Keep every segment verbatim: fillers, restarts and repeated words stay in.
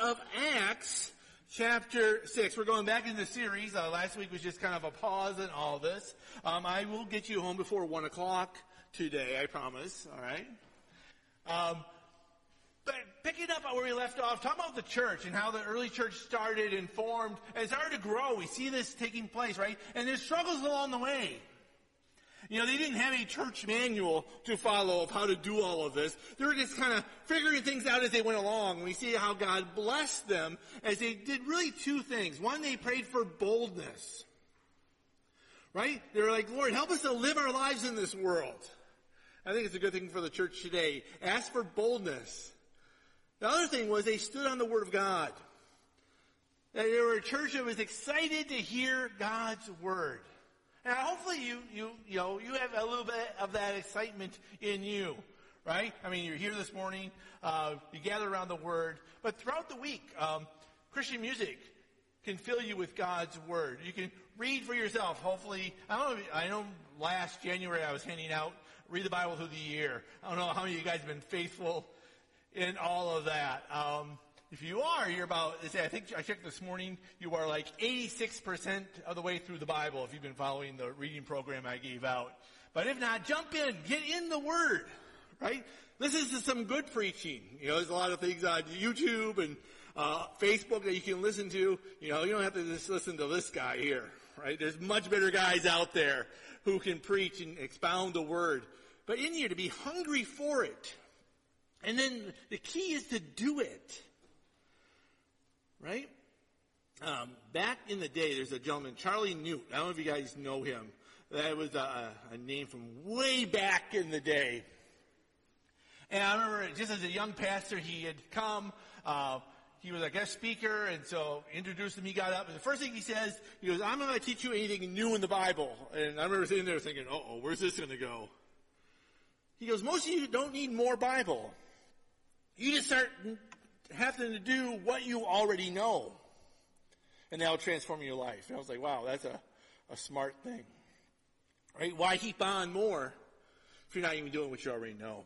of Acts, chapter six. We're going back in the series. Uh, last week was just kind of a pause in all this. Um, I will get you home before one o'clock today, I promise. All right? Um, but picking up where we left off, talking about the church and how the early church started and formed and started to grow. We see this taking place, right? And there's struggles along the way. You know, they didn't have a church manual to follow of how to do all of this. They were just kind of figuring things out as they went along. We see how God blessed them as they did really two things. One, they prayed for boldness. Right? They were like, Lord, help us to live our lives in this world. I think it's a good thing for the church today. Ask for boldness. The other thing was they stood on the Word of God. They were a church that was excited to hear God's Word. And hopefully you, you, you know, you have a little bit of that excitement in you, right? I mean, you're here this morning, uh, you gather around the Word, but throughout the week, um, Christian music can fill you with God's Word. You can read for yourself, hopefully. I don't know, I know last January I was handing out, read the Bible through the year. I don't know how many of you guys have been faithful in all of that. Um, If you are, you're about, I think I checked this morning, you are like eighty-six percent of the way through the Bible if you've been following the reading program I gave out. But if not, jump in, get in the Word, right? Listen to some good preaching. You know, there's a lot of things on YouTube and uh Facebook that you can listen to. You know, you don't have to just listen to this guy here, right? There's much better guys out there who can preach and expound the Word. But in you to be hungry for it. And then the key is to do it. Right? Um, back in the day, there's a gentleman, Charlie Newt. I don't know if you guys know him. That was a, a name from way back in the day. And I remember just as a young pastor, he had come. Uh, he was a guest speaker, and so introduced him. He got up, and the first thing he says, he goes, I'm going to teach you anything new in the Bible. And I remember sitting there thinking, uh-oh, where's this going to go? He goes, most of you don't need more Bible. You just start having to do what you already know. And that'll transform your life. And I was like, wow, that's a, a smart thing. Right? Why keep on more if you're not even doing what you already know?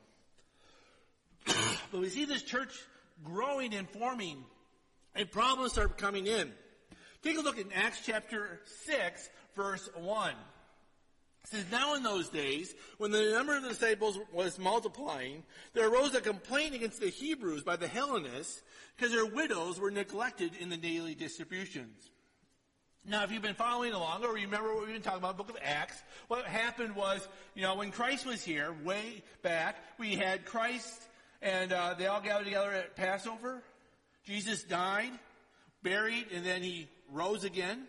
But we see this church growing and forming, and problems start coming in. Take a look at Acts chapter six, verse one. It says, now in those days, when the number of the disciples was multiplying, there arose a complaint against the Hebrews by the Hellenists because their widows were neglected in the daily distributions. Now, if you've been following along, or remember what we've been talking about, the book of Acts, what happened was, you know, when Christ was here, way back, we had Christ, and uh, they all gathered together at Passover. Jesus died, buried, and then he rose again.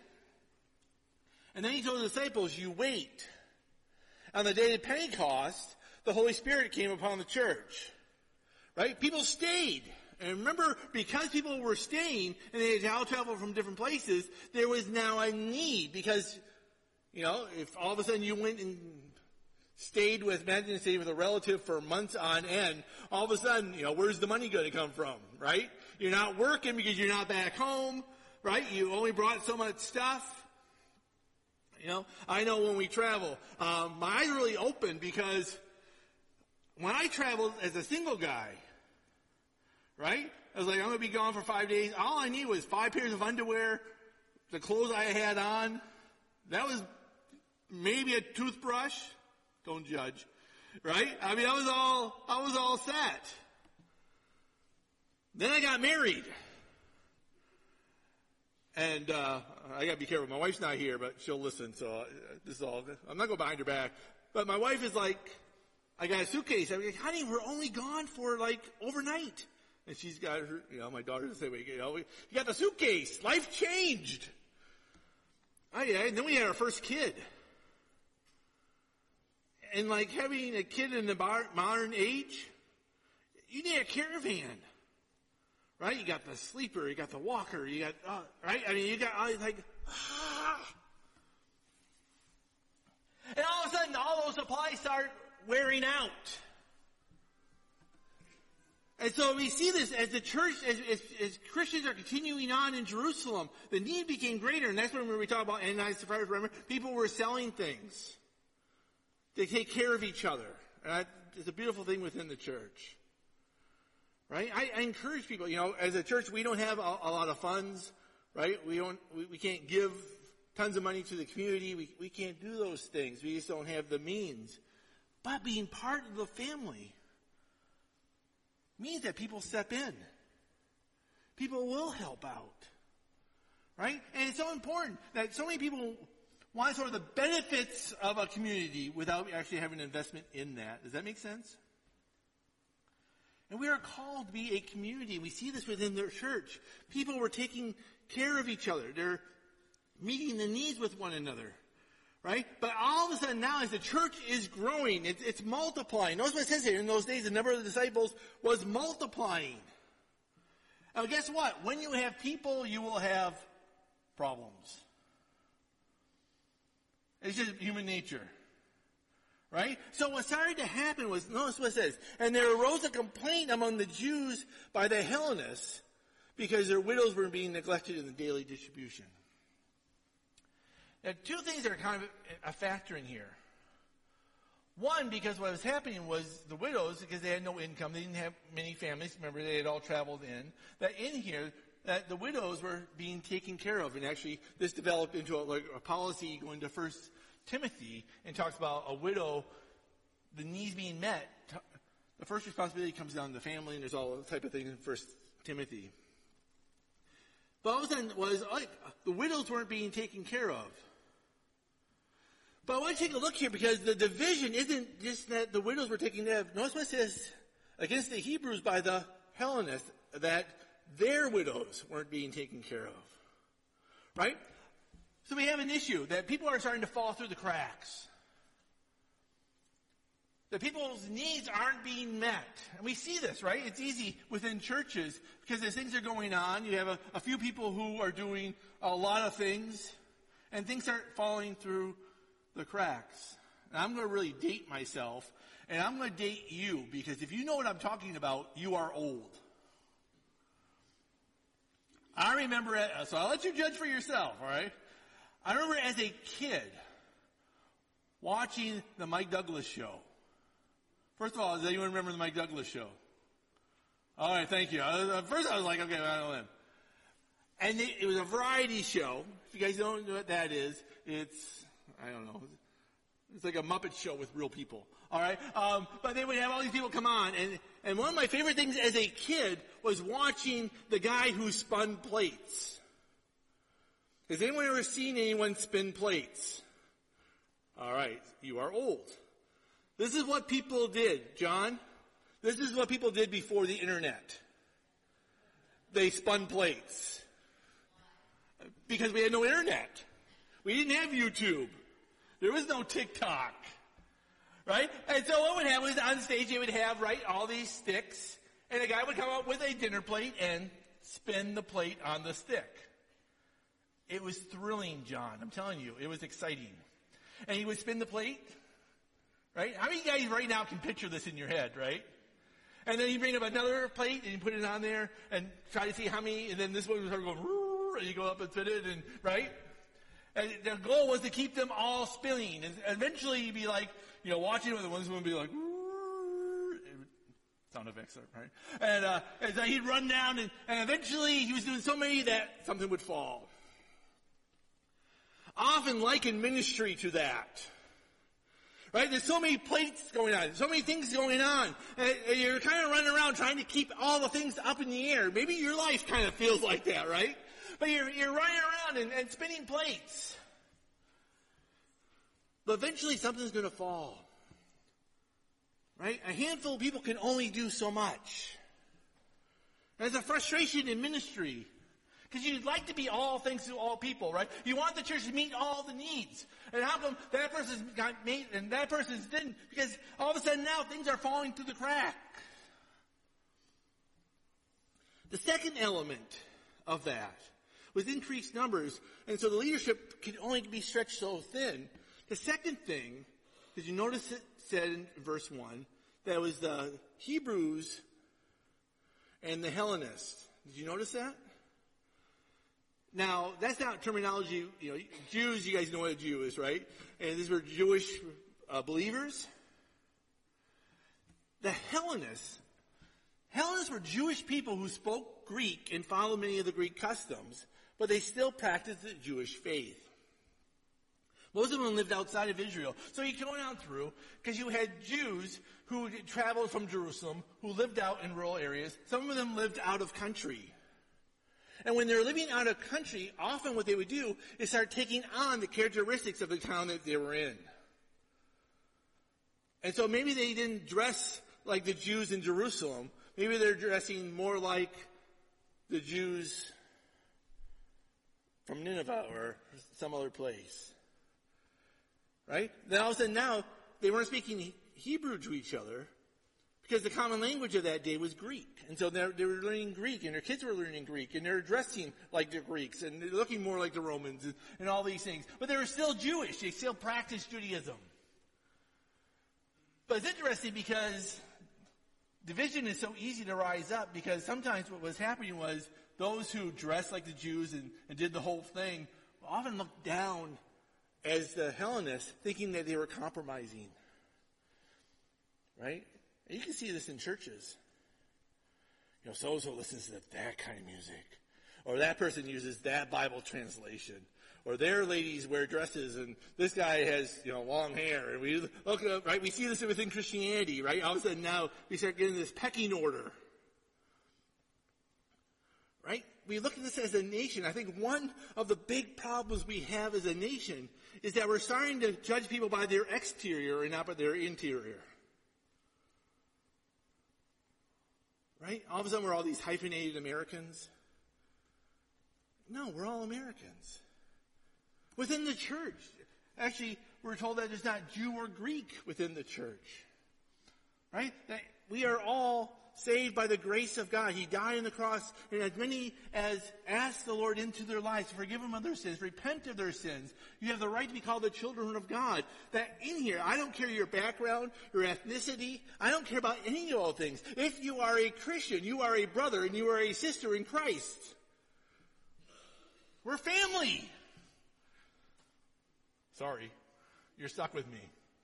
And then he told the disciples, you wait. On the day of Pentecost, the Holy Spirit came upon the church. Right? People stayed. And remember, because people were staying and they had to travel from different places, there was now a need. Because, you know, if all of a sudden you went and stayed with, imagine stayed with a relative for months on end, all of a sudden, you know, where's the money going to come from? Right? You're not working because you're not back home. Right? You only brought so much stuff. You know, I know when we travel, um, my eyes are really open because when I traveled as a single guy, right, I was like, I'm going to be gone for five days. All I need was five pairs of underwear, the clothes I had on. That was maybe a toothbrush. Don't judge, right? I mean, I was all, I was all set. Then I got married. And, uh, I gotta be careful. My wife's not here, but she'll listen, so uh, this is all, I'm not going behind her back. But my wife is like, I got a suitcase. I'm like, honey, we're only gone for like overnight. And she's got her, you know, my daughter to say, well, you know, you got the suitcase. Life changed. Oh yeah, and then we had our first kid. And like having a kid in the bar, modern age, you need a caravan. Right? You got the sleeper, you got the walker, you got, uh, right? I mean, you got, uh, like, ah. And all of a sudden, all those supplies start wearing out. And so we see this as the church, as, as, as Christians are continuing on in Jerusalem, the need became greater. And that's when we talk about Ananias and Sapphira. Remember, people were selling things. They take care of each other. And that is a beautiful thing within the church. right? I, I encourage people, you know, as a church, we don't have a, a lot of funds, right? We don't, we, we can't give tons of money to the community. We, we can't do those things. We just don't have the means. But being part of the family means that people step in. People will help out, right? And it's so important that so many people want sort of the benefits of a community without actually having an investment in that. Does that make sense? And we are called to be a community. We see this within the church. People were taking care of each other. They're meeting the needs with one another, right? But all of a sudden now, as the church is growing, it's, it's multiplying. Notice what it says here. In those days, the number of the disciples was multiplying. Now, guess what? When you have people, you will have problems. It's just human nature. Right? So what started to happen was, notice what it says, and there arose a complaint among the Jews by the Hellenists because their widows were being neglected in the daily distribution. Now, two things are kind of a factor in here. One, because what was happening was the widows, because they had no income, they didn't have many families. Remember, they had all traveled in. That in here, that the widows were being taken care of. And actually, this developed into a, like, a policy going to First Timothy and talks about a widow, the needs being met. The first responsibility comes down to the family, and there's all that type of thing in First Timothy. But all of a sudden, was like the widows weren't being taken care of. But I want to take a look here because the division isn't just that the widows were taken care of. Notice what it says against the Hebrews by the Hellenists that their widows weren't being taken care of. Right? So we have an issue that people are starting to fall through the cracks. That people's needs aren't being met. And we see this, right? It's easy within churches because as things are going on, you have a, a few people who are doing a lot of things and things start falling through the cracks. And I'm going to really date myself and I'm going to date you because if you know what I'm talking about, you are old. I remember, it, so I'll let you judge for yourself, all right? I remember as a kid watching the Mike Douglas show. First of all, does anyone remember the Mike Douglas show? All right, thank you. At first I was like, okay, I don't know him. And it, it was a variety show. If you guys don't know what that is, it's, I don't know, it's like a Muppet show with real people. All right? Um, but they would have all these people come on. And, and one of my favorite things as a kid was watching the guy who spun plates. Has anyone ever seen anyone spin plates? All right, you are old. This is what people did, John. This is what people did before the internet. They spun plates. Because we had no internet. We didn't have YouTube. There was no TikTok. Right? And so what would happen was on stage they would have, right, all these sticks. And a guy would come up with a dinner plate and spin the plate on the stick. It was thrilling, John. I'm telling you, it was exciting. And he would spin the plate, right? How many guys right now can picture this in your head, right? And then you bring up another plate and you put it on there and try to see how many, and then this one would start going, and you go up and spin it, and right? And the goal was to keep them all spinning. And eventually you'd be like, you know, watching with the ones would be like, sound effects, right? And, uh, and so he'd run down, and, and eventually he was doing so many that something would fall. Often liken ministry to that. Right? There's so many plates going on. So many things going on. And, and you're kind of running around trying to keep all the things up in the air. Maybe your life kind of feels like that, right? But you're, you're running around and, and spinning plates. But eventually something's going to fall. Right? A handful of people can only do so much. There's a frustration in ministry. Because you'd like to be all things to all people, right? You want the church to meet all the needs. And how come that person's got made and that person's didn't? Because all of a sudden now things are falling through the crack. The second element of that was increased numbers. And so the leadership can only be stretched so thin. The second thing, did you notice it said in verse one, that was the Hebrews and the Hellenists. Did you notice that? Now, that's not terminology, you know, Jews, you guys know what a Jew is, right? And these were Jewish uh, believers. The Hellenists Hellenists were Jewish people who spoke Greek and followed many of the Greek customs, but they still practiced the Jewish faith. Most of them lived outside of Israel. So you go on through, because you had Jews who traveled from Jerusalem, who lived out in rural areas. Some of them lived out of country. And when they're living out of country, often what they would do is start taking on the characteristics of the town that they were in. And so maybe they didn't dress like the Jews in Jerusalem. Maybe they're dressing more like the Jews from Nineveh or some other place. Right? Then all of a sudden now, they weren't speaking Hebrew to each other because the common language of that day was Greek. And so they were learning Greek, and their kids were learning Greek, and they're dressing like the Greeks, and they're looking more like the Romans, and, and all these things. But they were still Jewish. They still practiced Judaism. But it's interesting because division is so easy to rise up, because sometimes what was happening was those who dressed like the Jews and, and did the whole thing often looked down as the Hellenists, thinking that they were compromising. Right? And you can see this in churches. You know, so-and-so listens to that kind of music. Or that person uses that Bible translation. Or their ladies wear dresses, and this guy has, you know, long hair. And we look up, right? We see this within Christianity, right? All of a sudden now we start getting this pecking order. Right? We look at this as a nation. I think one of the big problems we have as a nation is that we're starting to judge people by their exterior and not by their interior. Right? All of a sudden we're all these hyphenated Americans. No, we're all Americans. Within the church. Actually, we're told that there's not Jew or Greek within the church. Right? That we are all saved by the grace of God. He died on the cross, and as many as ask the Lord into their lives, forgive them of their sins, repent of their sins, you have the right to be called the children of God. That in here, I don't care your background, your ethnicity, I don't care about any of all things. If you are a Christian, you are a brother, and you are a sister in Christ. We're family. Sorry, you're stuck with me.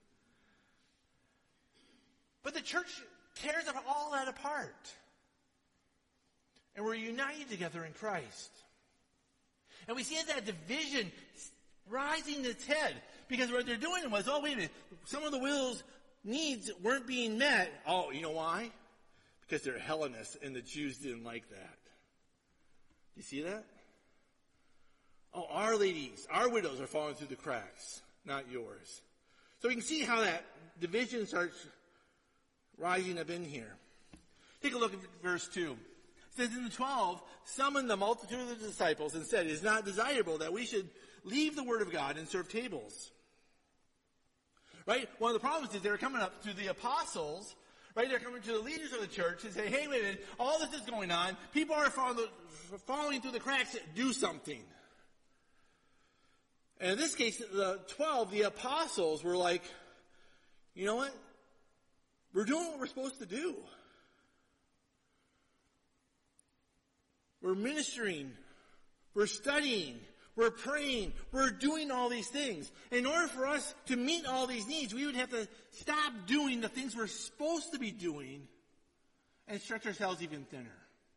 But the church tears all that apart. And we're united together in Christ. And we see that division rising its head. Because what they're doing was, oh, wait a minute, some of the will's needs weren't being met. Oh, you know why? Because they're Hellenists, and the Jews didn't like that. You see that? Oh, our ladies, our widows are falling through the cracks, not yours. So we can see how that division starts rising up in here. Take a look at verse two. It says, "And the twelve summoned the multitude of the disciples and said, 'It is not desirable that we should leave the word of God and serve tables.'" Right? One of the problems is they were coming up to the apostles, right? They're coming to the leaders of the church and say, "Hey, wait a minute, all this is going on. People are falling, falling through the cracks. Do something." And in this case, the twelve, the apostles, were like, you know what? We're doing what we're supposed to do. We're ministering. We're studying. We're praying. We're doing all these things. In order for us to meet all these needs, we would have to stop doing the things we're supposed to be doing and stretch ourselves even thinner.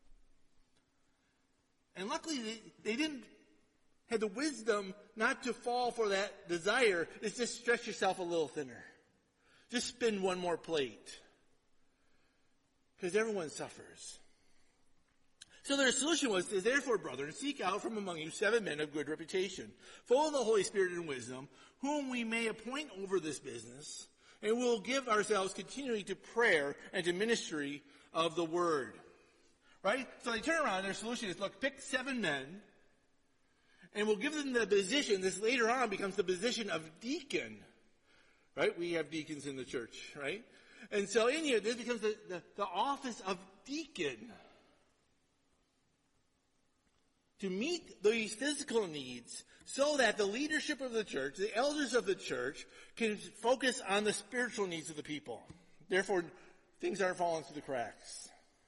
And luckily, they, they didn't have the wisdom not to fall for that desire. It's just stretch yourself a little thinner. Just spin one more plate. Because everyone suffers. So their solution was, "Therefore, brethren, seek out from among you seven men of good reputation, full of the Holy Spirit and wisdom, whom we may appoint over this business, and we'll give ourselves continually to prayer and to ministry of the word." Right? So they turn around, their solution is, look, pick seven men, and we'll give them the position. This later on becomes the position of deacon. Right? We have deacons in the church, right? And so in here, this becomes the, the, the office of deacon. To meet these physical needs so that the leadership of the church, the elders of the church, can focus on the spiritual needs of the people. Therefore, things aren't falling through the cracks.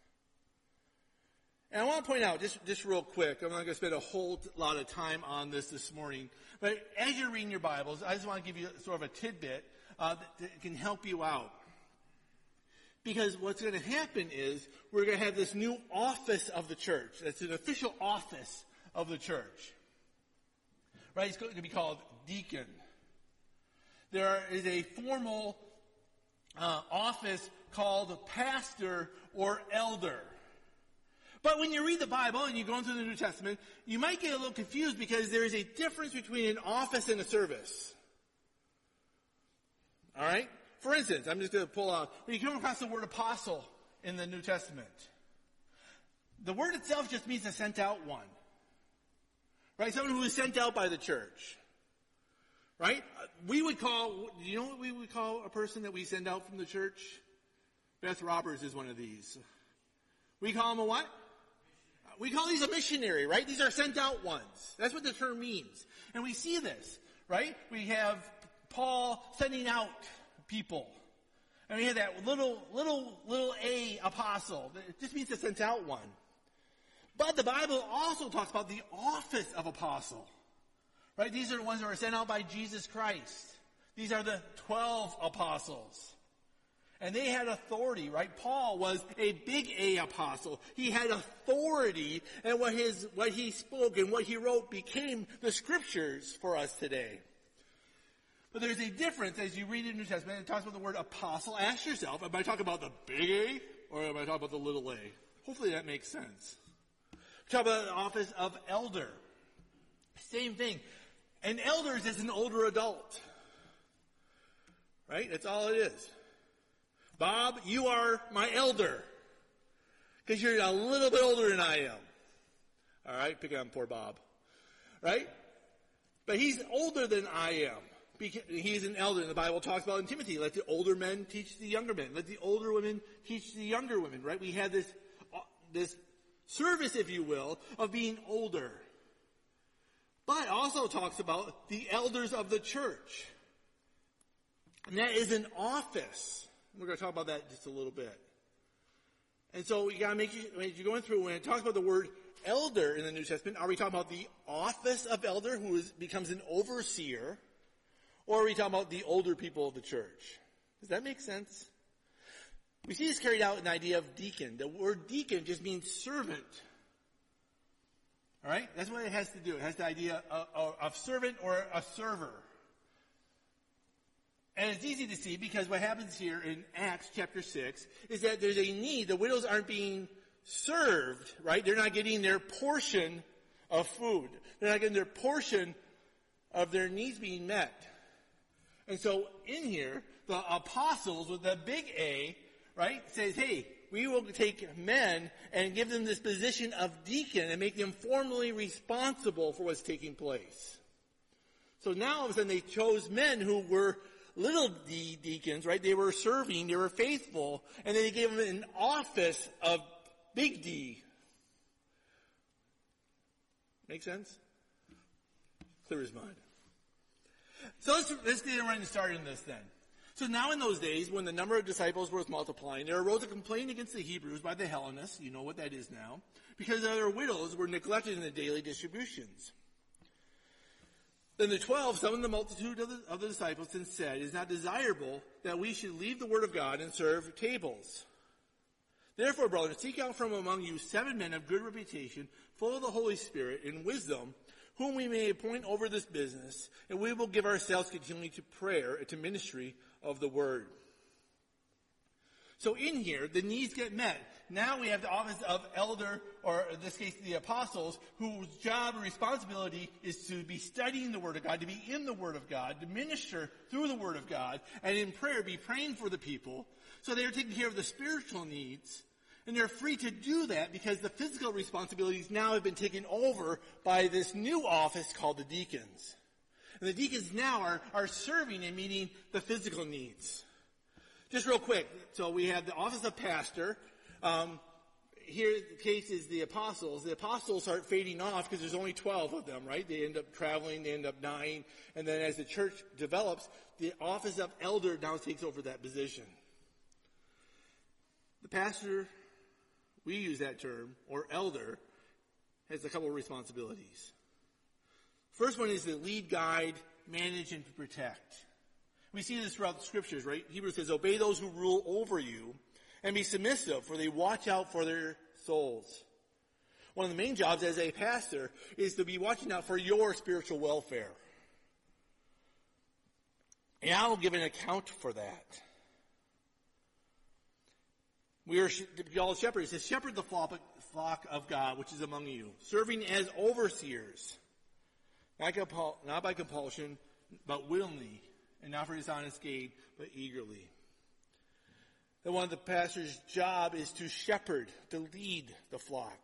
And I want to point out, just, just real quick, I'm not going to spend a whole lot of time on this this morning, but as you're reading your Bibles, I just want to give you sort of a tidbit uh, that, that can help you out. Because what's going to happen is we're going to have this new office of the church. That's an official office of the church. Right? It's going to be called deacon. There is a formal uh, office called pastor or elder. But when you read the Bible and you go into the New Testament, you might get a little confused because there is a difference between an office and a service. All right? For instance, I'm just going to pull out, when you come across the word apostle in the New Testament, the word itself just means a sent out one. Right? Someone who is sent out by the church. Right? We would call, do you know what we would call a person that we send out from the church? Beth Roberts is one of these. We call him a what? We call these a missionary, right? These are sent out ones. That's what the term means. And we see this, right? We have Paul sending out people. And we have that little, little, little a apostle. It just means a sent out one. But the Bible also talks about the office of apostle. Right? These are the ones that were sent out by Jesus Christ. These are the twelve apostles. And they had authority, right? Paul was a big A apostle. He had authority, and what his, what he spoke and what he wrote became the scriptures for us today. But there's a difference as you read the New Testament. It talks about the word apostle. Ask yourself, am I talking about the big A or am I talking about the little a? Hopefully that makes sense. We talk about the office of elder. Same thing. An elder is just an older adult. Right? That's all it is. Bob, you are my elder. Because you're a little bit older than I am. All right? Pick on poor Bob. Right? But he's older than I am. Because he's an elder. And the Bible talks about in Timothy, let the older men teach the younger men. Let the older women teach the younger women. Right? We have this, this service, if you will, of being older. But it also talks about the elders of the church. And that is an office. We're going to talk about that just a little bit. And so you got to make sure, as you're going through, when it talks about the word elder in the New Testament, are we talking about the office of elder who is, becomes an overseer? Or are we talking about the older people of the church? Does that make sense? We see this carried out in the idea of deacon. The word deacon just means servant. All right? That's what it has to do. It has the idea of, of, of servant or a server. And it's easy to see because what happens here in Acts chapter six is that there's a need. The widows aren't being served, right? They're not getting their portion of food. They're not getting their portion of their needs being met. And so in here, the apostles with the big A, right, says, hey, we will take men and give them this position of deacon and make them formally responsible for what's taking place. So now all of a sudden they chose men who were little d deacons, right? They were serving, they were faithful, and then they gave them an office of big D. Make sense? Clear as mud. So let's, let's get right and started in this then. So now in those days, when the number of disciples was multiplying, there arose a complaint against the Hebrews by the Hellenists, you know what that is now, because their widows were neglected in the daily distributions. Then the twelve summoned the multitude of the, of the disciples and said, it is not desirable that we should leave the word of God and serve tables. Therefore, brothers, seek out from among you seven men of good reputation, full of the Holy Spirit and wisdom, whom we may appoint over this business, and we will give ourselves continually to prayer and to ministry of the word. So in here, the needs get met. Now we have the office of elder, or in this case, the apostles, whose job and responsibility is to be studying the Word of God, to be in the Word of God, to minister through the Word of God, and in prayer be praying for the people. So they are taking care of the spiritual needs, and they're free to do that because the physical responsibilities now have been taken over by this new office called the deacons. And the deacons now are, are serving and meeting the physical needs. Just real quick, so we have the office of pastor. Um, here the case is the apostles. The apostles start fading off because there's only twelve of them, right? They end up traveling, they end up dying. And then as the church develops, the office of elder now takes over that position. The pastor, we use that term, or elder, has a couple of responsibilities. First one is to lead, guide, manage, and to protect. We see this throughout the scriptures, right? Hebrews says, obey those who rule over you and be submissive, for they watch out for their souls. One of the main jobs as a pastor is to be watching out for your spiritual welfare. And I'll give an account for that. We are to be called shepherds. It says, shepherd the flock of God, which is among you, serving as overseers, not, compul- not by compulsion, but willingly, and not for dishonest gain, but eagerly. That one of the pastor's job is to shepherd, to lead the flock.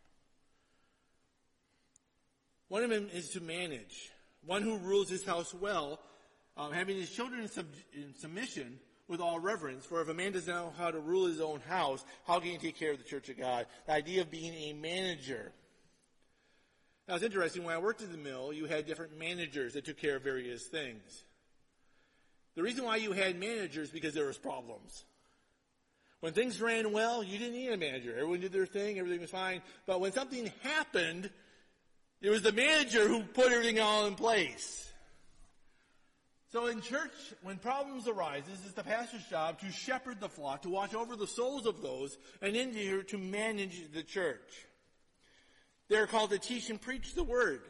One of them is to manage. One who rules his house well, um, having his children in, sub- in submission with all reverence. For if a man does not know how to rule his own house, how can he take care of the church of God? The idea of being a manager. Now it's interesting, when I worked at the mill, you had different managers that took care of various things. The reason why you had managers is because there was problems. When things ran well, you didn't need a manager. Everyone did their thing, everything was fine. But when something happened, it was the manager who put everything all in place. So in church, when problems arise, it's the pastor's job to shepherd the flock, to watch over the souls of those, and in here to manage the church. They're called to teach and preach the word.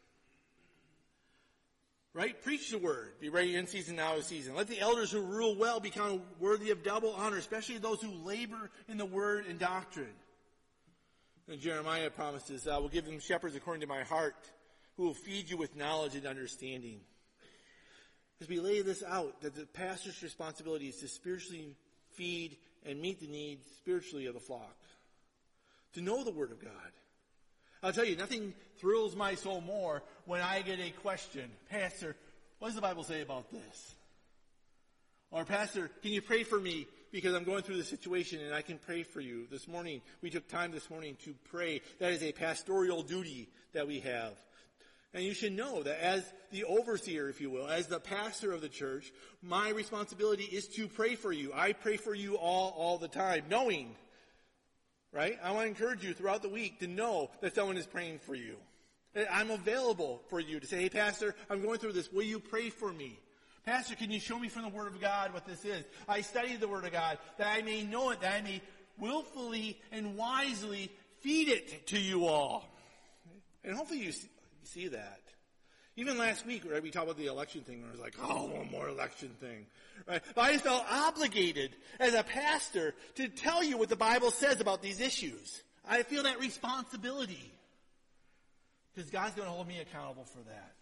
Right? Preach the word. Be ready in season, out of season. Let the elders who rule well become worthy of double honor, especially those who labor in the word and doctrine. And Jeremiah promises, I will give them shepherds according to my heart, who will feed you with knowledge and understanding. As we lay this out, that the pastor's responsibility is to spiritually feed and meet the needs spiritually of the flock. To know the Word of God. I'll tell you, nothing thrills my soul more when I get a question. Pastor, what does the Bible say about this? Or, Pastor, can you pray for me because I'm going through this situation and I can pray for you. This morning, we took time this morning to pray. That is a pastoral duty that we have. And you should know that as the overseer, if you will, as the pastor of the church, my responsibility is to pray for you. I pray for you all, all the time, knowing, right? I want to encourage you throughout the week to know that someone is praying for you. That I'm available for you to say, hey, Pastor, I'm going through this. Will you pray for me? Pastor, can you show me from the Word of God what this is? I study the Word of God that I may know it, that I may willfully and wisely feed it to you all. And hopefully you see, you see that. Even last week, right, we talked about the election thing, and I was like, oh, one more election thing. Right? But I felt obligated as a pastor to tell you what the Bible says about these issues. I feel that responsibility. Because God's going to hold me accountable for that.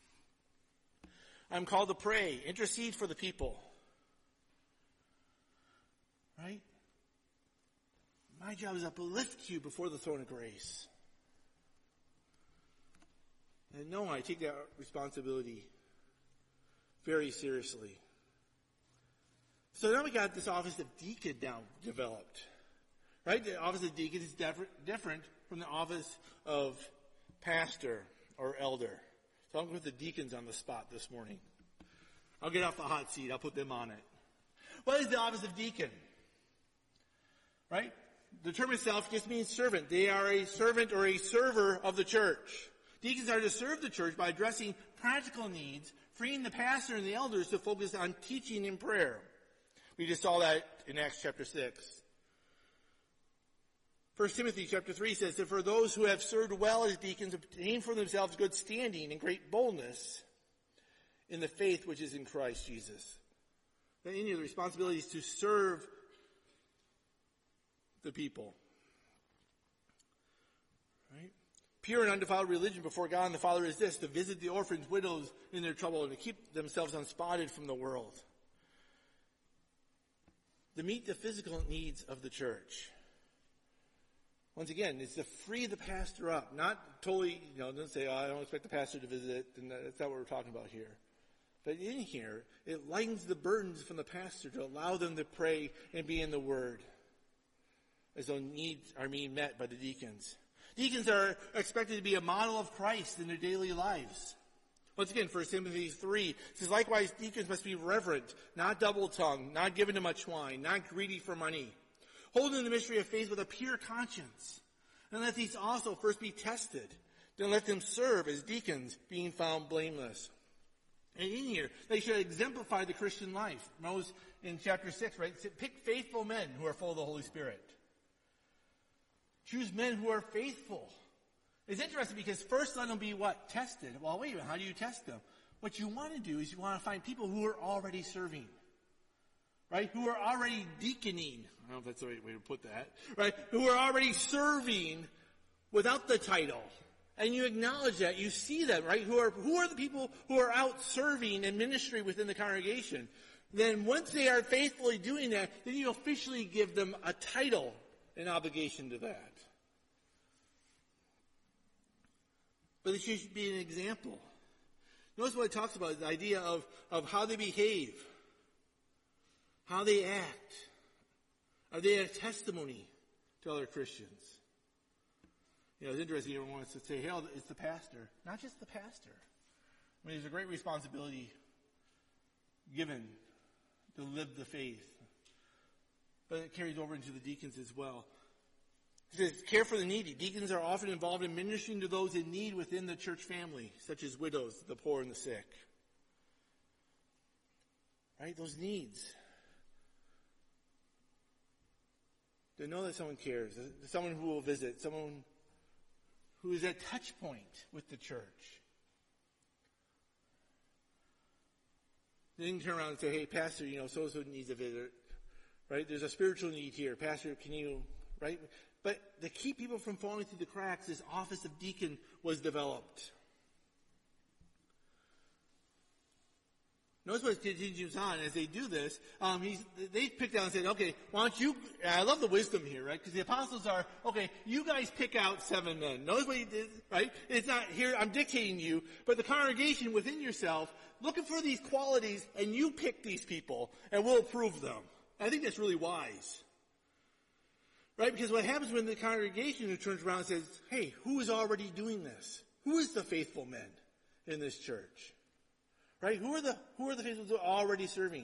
I'm called to pray, intercede for the people. Right? My job is to uplift you before the throne of grace. And no, I take that responsibility very seriously. So now we got this office of deacon now developed. Right? The office of deacon is different from the office of pastor or elder. So I'm going to put the deacons on the spot this morning. I'll get off the hot seat. I'll put them on it. What is the office of deacon? Right? The term itself just means servant. They are a servant or a server of the church. Deacons are to serve the church by addressing practical needs, freeing the pastor and the elders to focus on teaching and prayer. We just saw that in Acts chapter six. First Timothy chapter three says that for those who have served well as deacons obtain for themselves good standing and great boldness in the faith which is in Christ Jesus. Then in your responsibility is to serve the people. Right? Pure and undefiled religion before God and the Father is this, to visit the orphans, widows in their trouble, and to keep themselves unspotted from the world. To meet the physical needs of the church. Once again, it's to free the pastor up, not totally, you know, don't say, oh, I don't expect the pastor to visit, and that's not what we're talking about here. But in here, it lightens the burdens from the pastor to allow them to pray and be in the Word, as though needs are being met by the deacons. Deacons are expected to be a model of Christ in their daily lives. Once again, First Timothy three says, likewise, deacons must be reverent, not double-tongued, not given to much wine, not greedy for money, holding the mystery of faith with a pure conscience. And let these also first be tested. Then let them serve as deacons, being found blameless. And in here, they should exemplify the Christian life. Moses in chapter six, right? Pick faithful men who are full of the Holy Spirit. Choose men who are faithful. It's interesting because first let them be what? Tested. Well, wait a minute, how do you test them? What you want to do is you want to find people who are already serving. Right? Who are already deaconing. I don't know if that's the right way to put that. Right? Who are already serving without the title. And you acknowledge that. You see that, right? Who are, who are the people who are out serving in ministry within the congregation? Then once they are faithfully doing that, then you officially give them a title, an obligation to that. But it should be an example. Notice what it talks about, the idea of, of how they behave, how they act. Are they a testimony to other Christians? You know, it's interesting, everyone wants to say, hey, it's the pastor. Not just the pastor. I mean, there's a great responsibility given to live the faith. But it carries over into the deacons as well. It says, care for the needy. Deacons are often involved in ministering to those in need within the church family, such as widows, the poor, and the sick. Right? Those needs. To know that someone cares, someone who will visit, someone who is at touch point with the church. Then you can turn around and say, hey, pastor, you know, so-and-so needs a visit. Right? There's a spiritual need here. Pastor, can you, right? But to keep people from falling through the cracks, this office of deacon was developed. Notice what it continues on. As they do this, um, he's, they picked out and said, okay, why don't you, I love the wisdom here, right? Because the apostles are, okay, you guys pick out seven men. Notice what he did, right? It's not here, I'm dictating you, but the congregation within yourself, looking for these qualities, and you pick these people, and we'll approve them. I think that's really wise. Right? Because what happens when the congregation turns around and says, hey, who is already doing this? Who is the faithful men in this church? Right? Who are the who are the faithful who are already serving?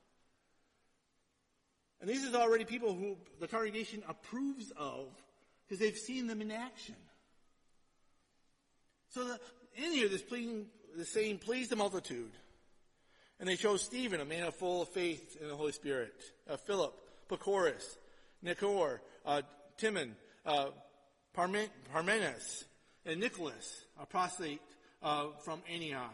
And these are already people who the congregation approves of because they've seen them in action. So the, in here, this pleading, the saying, please the multitude. And they chose Stephen, a man full of faith in the Holy Spirit, uh, Philip, Prochorus, Nicanor, uh, Timon, uh, Parmen- Parmenas, and Nicholas, a proselyte uh, from Antioch,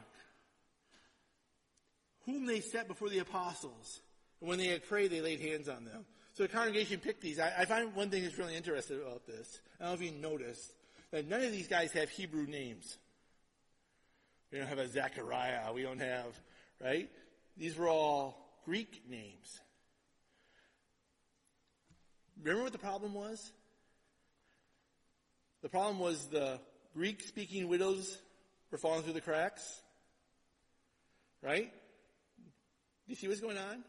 whom they set before the apostles. And when they had prayed, they laid hands on them. So the congregation picked these. I, I find one thing that's really interesting about this. I don't know if you noticed that none of these guys have Hebrew names. We don't have a Zechariah. We don't have, right? These were all Greek names. Remember what the problem was? The problem was the Greek-speaking widows were falling through the cracks. Right? Do you see what's going on?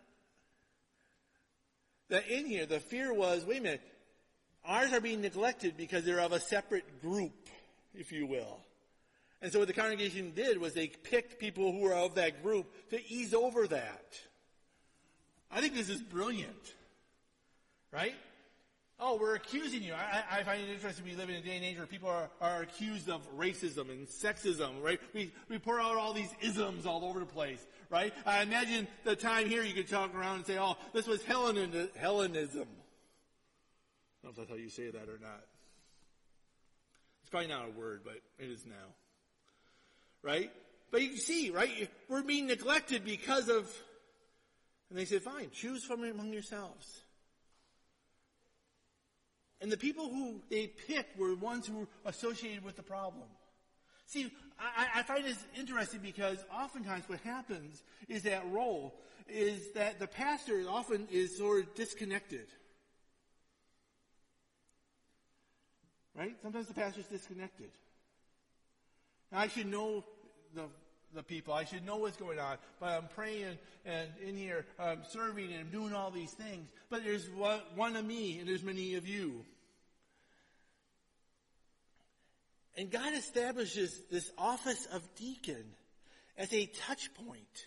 That in here, the fear was, wait a minute, ours are being neglected because they're of a separate group, if you will. And so what the congregation did was they picked people who were of that group to ease over that. I think this is brilliant. Right? Oh, we're accusing you. I, I find it interesting we live in a day and age where people are, are accused of racism and sexism, right? We, we pour out all these isms all over the place, right? I imagine the time here you could talk around and say, oh, this was Hellenism. I don't know if that's how you say that or not. It's probably not a word, but it is now. Right? But you can see, right? We're being neglected because of, and they said, fine, choose from among yourselves. And the people who they picked were ones who were associated with the problem. See, I, I find this interesting because oftentimes what happens is that role is that the pastor often is sort of disconnected. Right? Sometimes the pastor's disconnected. Now, I should know the the people. I should know what's going on. But I'm praying and in here, I'm serving and I'm doing all these things. But there's one, one of me and there's many of you. And God establishes this office of deacon as a touch point.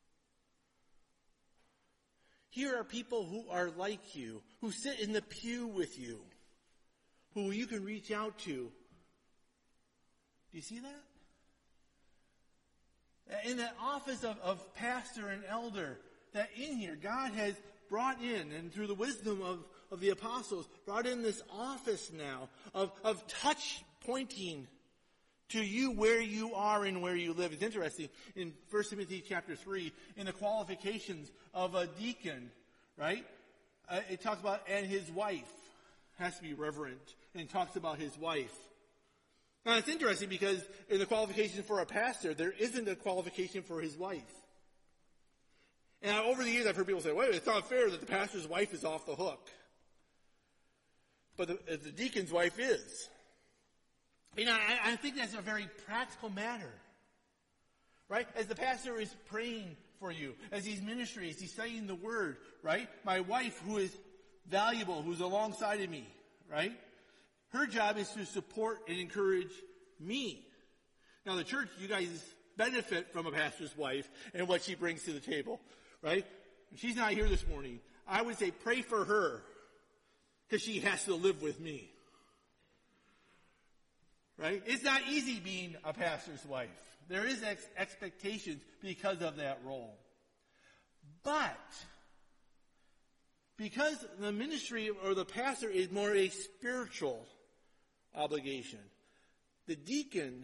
Here are people who are like you, who sit in the pew with you, who you can reach out to. Do you see that? In the office of, of pastor and elder, that in here God has brought in, and through the wisdom of, of the apostles, brought in this office now of, of touch pointing to you where you are and where you live. It's interesting, in First Timothy chapter three, in the qualifications of a deacon, right? Uh, it talks about, and his wife has to be reverent, and talks about his wife. Now it's interesting because in the qualification for a pastor, there isn't a qualification for his wife. And over the years I've heard people say, wait, it's not fair that the pastor's wife is off the hook. But the, the deacon's wife is. You know, I, I think that's a very practical matter. Right? As the pastor is praying for you, as he's ministering, as he's studying the word, right? My wife, who is valuable, who's alongside of me, right? Her job is to support and encourage me. Now the church, you guys benefit from a pastor's wife and what she brings to the table, right? She's not here this morning. I would say pray for her because she has to live with me. Right? It's not easy being a pastor's wife. There is ex- expectations because of that role. But because the ministry or the pastor is more a spiritual obligation, the deacon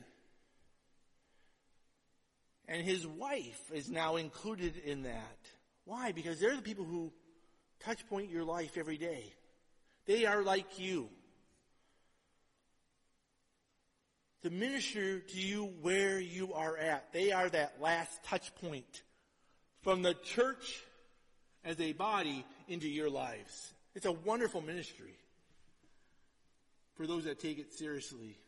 and his wife is now included in that. Why? Because they're the people who touch point your life every day. They are like you. To minister to you where you are at. They are that last touch point from the church as a body into your lives. It's a wonderful ministry for those that take it seriously.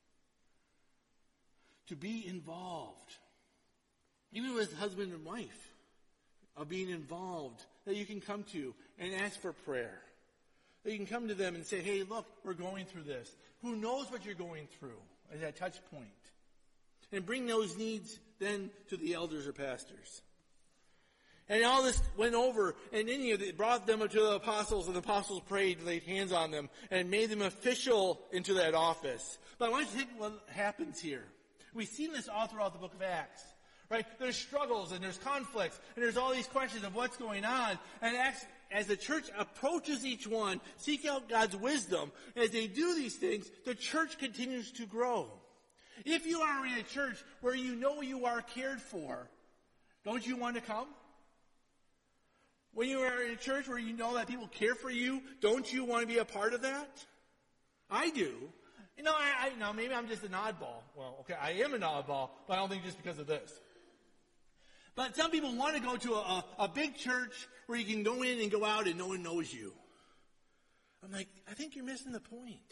To be involved. Even with husband and wife. Of being involved. That you can come to and ask for prayer. That you can come to them and say, hey, look, we're going through this. Who knows what you're going through? As that touch point. And bring those needs then to the elders or pastors. And all this went over, and then you brought them to the apostles, and the apostles prayed, laid hands on them, and made them official into that office. But I want you to think what happens here. We've seen this all throughout the book of Acts. Right? There's struggles, and there's conflicts, and there's all these questions of what's going on. And Acts, as the church approaches each one, seek out God's wisdom. As they do these things, the church continues to grow. If you are in a church where you know you are cared for, don't you want to come? When you are in a church where you know that people care for you, don't you want to be a part of that? I do. You know, I, I now maybe I'm just an oddball. Well, okay, I am an oddball, but I don't think just because of this. But some people want to go to a, a, a big church where you can go in and go out and no one knows you. I'm like, I think you're missing the point.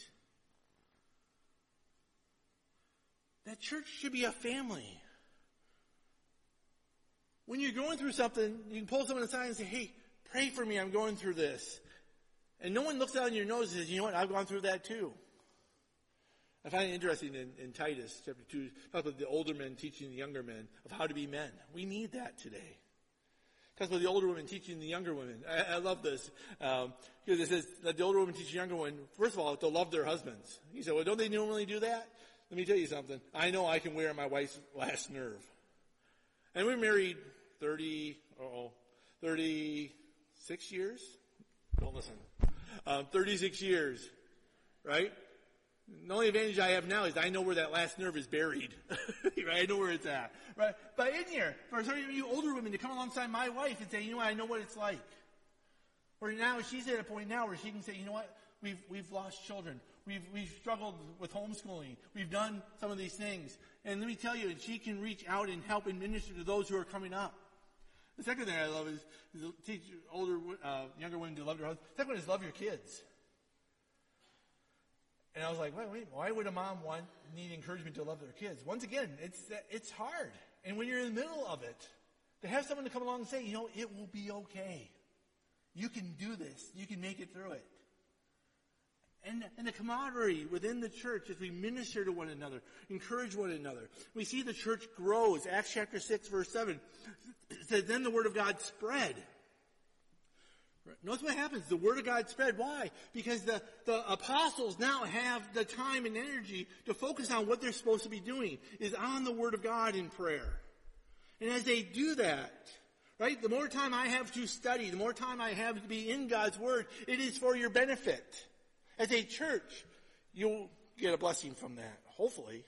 That church should be a family. When you're going through something, you can pull someone aside and say, hey, pray for me, I'm going through this. And no one looks down your nose and says, you know what, I've gone through that too. I find it interesting in, in Titus chapter two, talks about the older men teaching the younger men of how to be men. We need that today. Talks about the older women teaching the younger women. I, I love this. Um, because it says that the older women teach the younger women, first of all, to love their husbands. You say, well, don't they normally do that? Let me tell you something. I know I can wear my wife's last nerve. And we're married thirty, uh-oh, thirty-six years? Don't listen. Um, thirty-six years, right? The only advantage I have now is I know where that last nerve is buried. Right? I know where it's at. Right? But in here, for some of you older women to come alongside my wife and say, you know what, I know what it's like. Or now she's at a point now where she can say, you know what, we've we've lost children. We've we've struggled with homeschooling. We've done some of these things. And let me tell you, she can reach out and help and minister to those who are coming up. The second thing I love is, is to teach older, uh, younger women to love their husbands. The second one is love your kids. And I was like, wait, wait, why would a mom want need encouragement to love their kids? Once again, it's it's hard. And when you're in the middle of it, to have someone to come along and say, you know, it will be okay. You can do this. You can make it through it. And, and the camaraderie within the church as we minister to one another, encourage one another. We see the church grows. Acts chapter six, verse seven says, then the word of God spread. Notice what happens. The word of God spread. Why? Because the, the apostles now have the time and energy to focus on what they're supposed to be doing, is on the word of God in prayer. And as they do that, right, the more time I have to study, the more time I have to be in God's Word, it is for your benefit. As a church, you'll get a blessing from that, hopefully.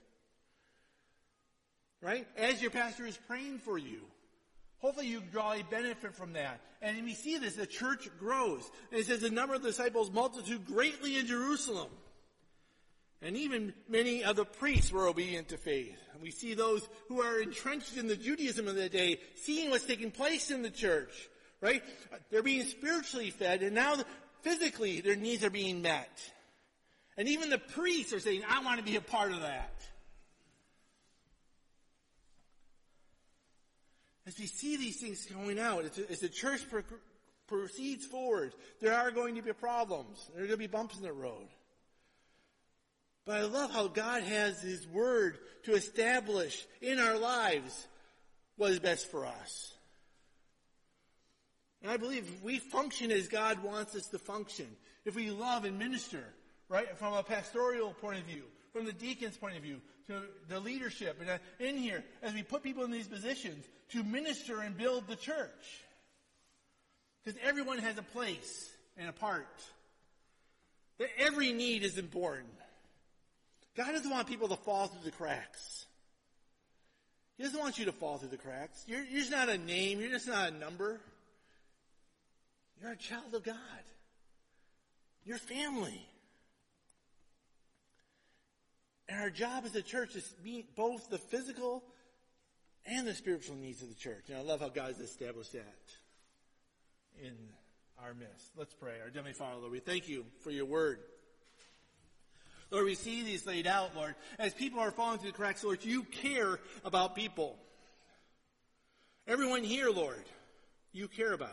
Right? As your pastor is praying for you, hopefully you draw a benefit from that. And we see this, the church grows. And it says the number of the disciples multitude greatly in Jerusalem. And even many of the priests were obedient to faith. And we see those who are entrenched in the Judaism of the day seeing what's taking place in the church. Right? They're being spiritually fed, and now physically their needs are being met. And even the priests are saying, I want to be a part of that. As we see these things going out, as, as the church pro- proceeds forward, there are going to be problems. There are going to be bumps in the road. But I love how God has His Word to establish in our lives what is best for us. And I believe if we function as God wants us to function, if we love and minister, right, from a pastoral point of view, from the deacon's point of view, to the leadership, and in here, as we put people in these positions, to minister and build the church. Because everyone has a place and a part. That every need is important. God doesn't want people to fall through the cracks. He doesn't want you to fall through the cracks. You're, you're just not a name. You're just not a number. You're a child of God. You're family. And our job as a church is to meet both the physical and the spiritual needs of the church. And I love how God has established that in our midst. Let's pray. Our Heavenly Father, Lord, we thank you for your word. Lord, we see these laid out, Lord. As people are falling through the cracks, Lord, you care about people. Everyone here, Lord, you care about.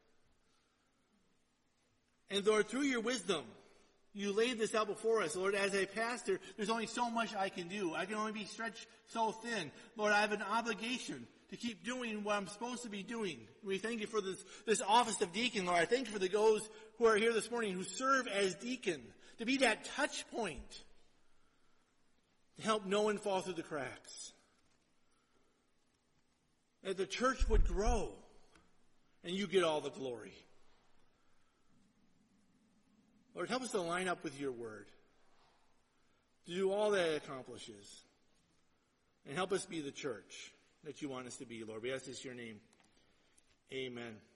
And Lord, through your wisdom, you laid this out before us. Lord, as a pastor, there's only so much I can do. I can only be stretched so thin. Lord, I have an obligation to keep doing what I'm supposed to be doing. We thank you for this, this office of deacon, Lord. I thank you for the those who are here this morning who serve as deacon, to be that touch point to help no one fall through the cracks. That the church would grow and you get all the glory. Lord, help us to line up with your word, to do all that it accomplishes, and help us be the church that you want us to be, Lord. We ask this in your name. Amen.